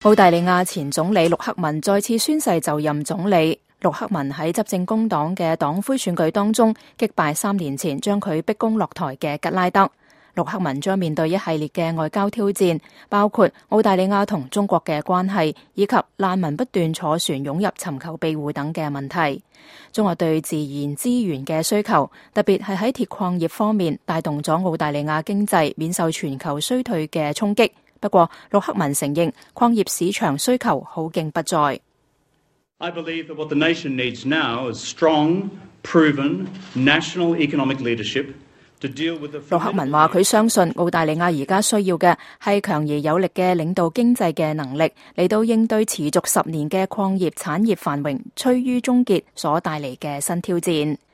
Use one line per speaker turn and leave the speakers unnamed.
澳大利亞前總理陸克文再次宣誓就任總理。陸克文喺執政工黨嘅黨魁選舉當中擊敗3年前將佢逼宮落台嘅吉拉德。陸克文將面對一系列嘅外交挑戰，包括澳大利亞同中國嘅關係，以及難民不斷坐船湧入尋求庇護等嘅問題。中國對自然資源嘅需求，特別係喺鐵礦業方面，帶動咗澳大利亞經濟免受全球衰退嘅衝擊。不過，陸克文承認礦業市場需求好景不再。
I believe that what the nation needs now is strong, proven national economic leadership to deal with the... 陸克文話佢相信澳大利亞而家需要嘅係強而有力嘅領導經濟嘅能力，嚟到應對持續10年嘅礦業產業繁榮趨於終結所帶嚟嘅新挑戰。